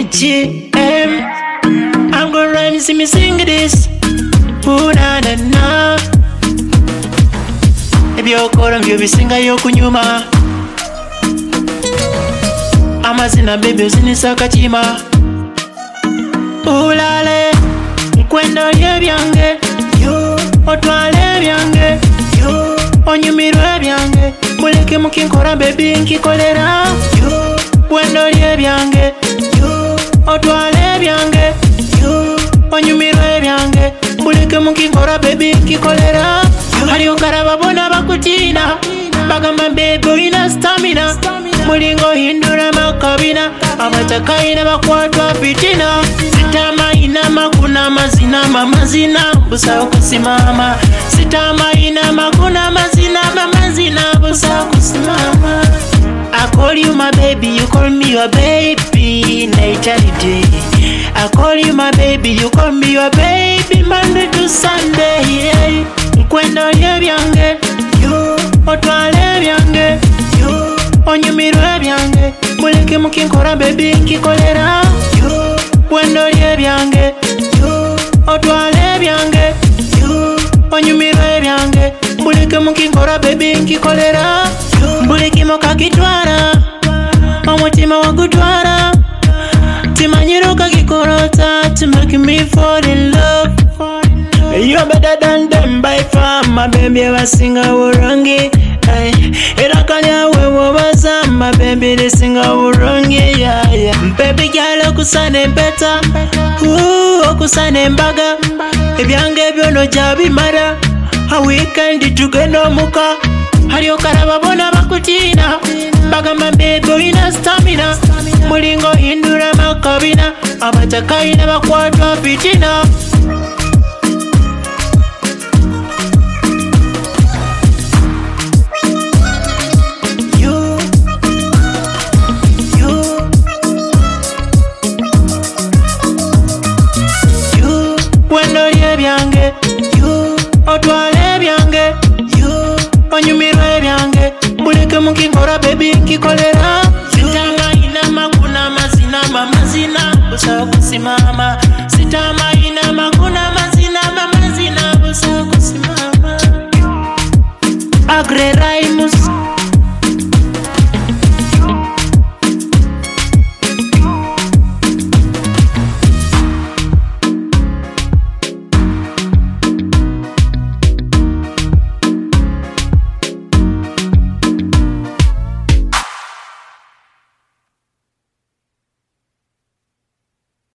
GM. I'm gonna rhyme, see me sing this. Ooh na na na. Ebyokora mbyo bisinga yokunyuma. Amazina baby uzinisa kachima. Ulale nkwenda lye byange, otwale byange, onyumirwe byange. Muleke mukinkora baby nkikolera. Wendo lye byange, otwale byange, onyumirwe byange. Muleke mukinkora baby nkikolera. Haliyo karaba bona bakutina, bagamba baby oyina stamina. Mulingo hindura makabina, abatakaina bakwatwa fitina. Sitama ina makuna mazina mamazina, busa kusimama. Sitama ina makuna mazina mamazina, busa kusimama. I call you my baby, you call me your baby, nature. I call you my baby, you call me your baby, Monday to Sunday. Yeah. Nkwenda lye byange, otwale byange, onyumirwe byange. Muleke mukinkora baby nkikolera. Wendo lye byange, otwale byange, onyumirwe byange. Muleke mukinkora baby nkikolera. Mbuliki mokakitwara, omutima wagutwara. Timanyiro kakikorota, to make me fall in love. You're better than them by far, my baby basinga urongi. Era kanya wewe baza, my baby they singa urongi. Yeah. Baby girl okusane better, okusane mbaga. Ebyange byono jabi mara, a weekend tugenda muka. Haliyo karaba bona bakutina, bagamba baby oyina stamina. Mulingo hindura makabina, abatakaina bakwatwa fitina.